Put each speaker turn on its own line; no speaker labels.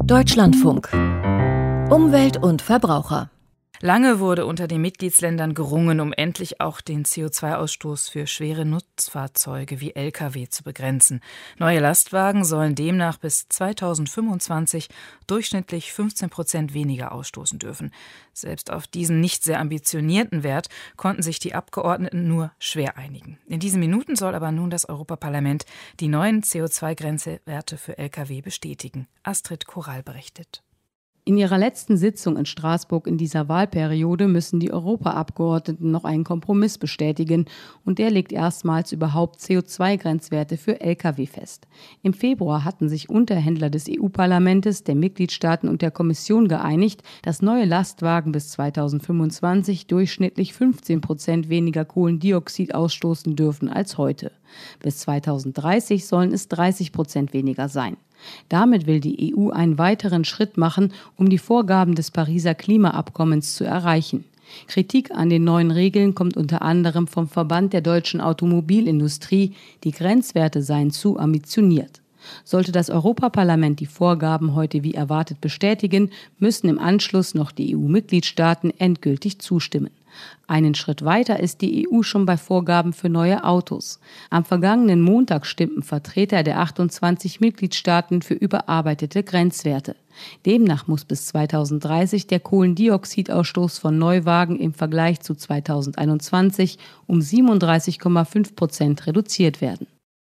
Deutschlandfunk. Umwelt und Verbraucher.
Lange wurde unter den Mitgliedsländern gerungen, um endlich auch den CO2-Ausstoß für schwere Nutzfahrzeuge wie Lkw zu begrenzen. Neue Lastwagen sollen demnach bis 2025 durchschnittlich 15% weniger ausstoßen dürfen. Selbst auf diesen nicht sehr ambitionierten Wert konnten sich die Abgeordneten nur schwer einigen. In diesen Minuten soll aber nun das Europaparlament die neuen CO2-Grenzwerte für Lkw bestätigen. Astrid Korall berichtet.
In ihrer letzten Sitzung in Straßburg in dieser Wahlperiode müssen die Europaabgeordneten noch einen Kompromiss bestätigen und der legt erstmals überhaupt CO2-Grenzwerte für Lkw fest. Im Februar hatten sich Unterhändler des EU-Parlaments, der Mitgliedstaaten und der Kommission geeinigt, dass neue Lastwagen bis 2025 durchschnittlich 15% weniger Kohlendioxid ausstoßen dürfen als heute. Bis 2030 sollen es 30% weniger sein. Damit will die EU einen weiteren Schritt machen, um die Vorgaben des Pariser Klimaabkommens zu erreichen. Kritik an den neuen Regeln kommt unter anderem vom Verband der deutschen Automobilindustrie, die Grenzwerte seien zu ambitioniert. Sollte das Europaparlament die Vorgaben heute wie erwartet bestätigen, müssen im Anschluss noch die EU-Mitgliedstaaten endgültig zustimmen. Einen Schritt weiter ist die EU schon bei Vorgaben für neue Autos. Am vergangenen Montag stimmten Vertreter der 28 Mitgliedstaaten für überarbeitete Grenzwerte. Demnach muss bis 2030 der Kohlendioxidausstoß von Neuwagen im Vergleich zu 2021 um 37,5% reduziert werden.